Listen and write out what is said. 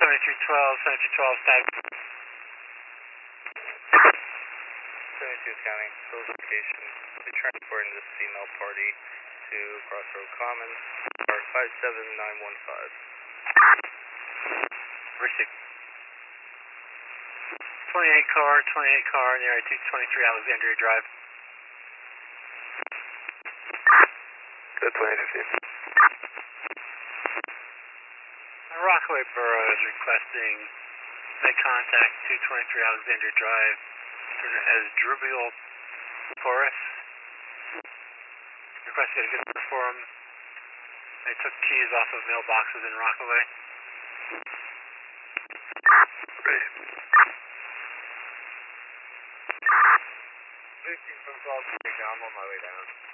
7312, tag. 72 County, Hills location. We're transporting this female party to Crossroad Commons, car 57915. Receive. 28 car, near I-223 Alexandria Drive. Good 2015. Rockaway Borough is requesting make contact 223 Alexandria Drive as Drubial Chorus. Request to get a good number for them. They took keys off of mailboxes in Rockaway. Ready. 15 phone calls to take down, I'm on my way down.